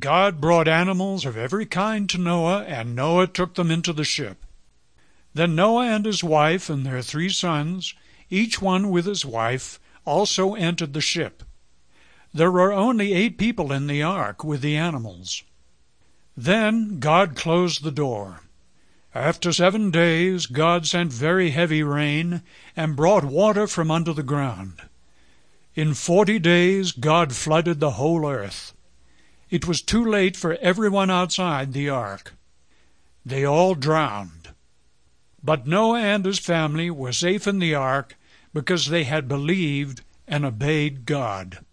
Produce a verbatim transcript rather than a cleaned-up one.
God brought animals of every kind to Noah, and Noah took them into the ship. Then Noah and his wife and their three sons, each one with his wife, also entered the ship. There were only eight people in the ark with the animals. Then God closed the door. After seven days God sent very heavy rain and brought water from under the ground. In forty days God flooded the whole earth. It was too late for everyone outside the ark. They all drowned. But Noah and his family were safe in the ark because they had believed and obeyed God.